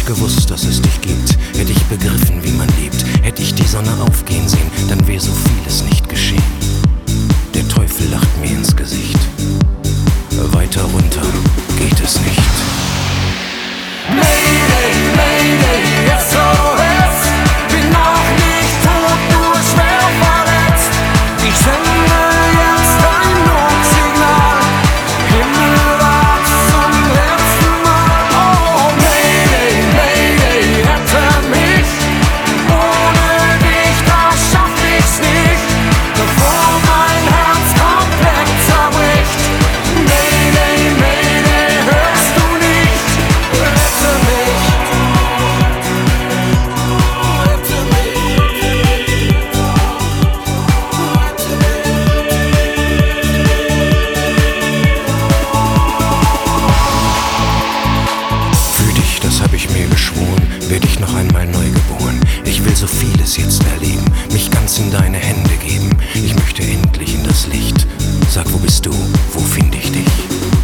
ich gewusst, dass es dich gibt, hätte ich begriffen, wie man liebt, hätte ich die Sonne aufgehen sehen, dann wäre so vieles nicht geschehen. Der Teufel lacht mir ins Gesicht. Weiter runter geht es nicht. Mayday, Mayday, SOS. Bin noch nicht tot, nur schwer verletzt. Ich sende jetzt ein Notsignal. Himmelwärts zum letzten Mal. Oh, Mayday, Mayday, rette mich. Ohne dich, das schaff ich's nicht. Bevor mein Herz komplett zerbricht. Mayday, Mayday, hörst du nicht? Rette mich. Rette mich. Für dich, das hab ich mir geschworen, werd ich noch einmal neu geboren. Ich will so vieles jetzt erleben, mich ganz in deine Hände geben. Ich möchte endlich in das Licht. Sag, wo bist du? Wo find ich dich?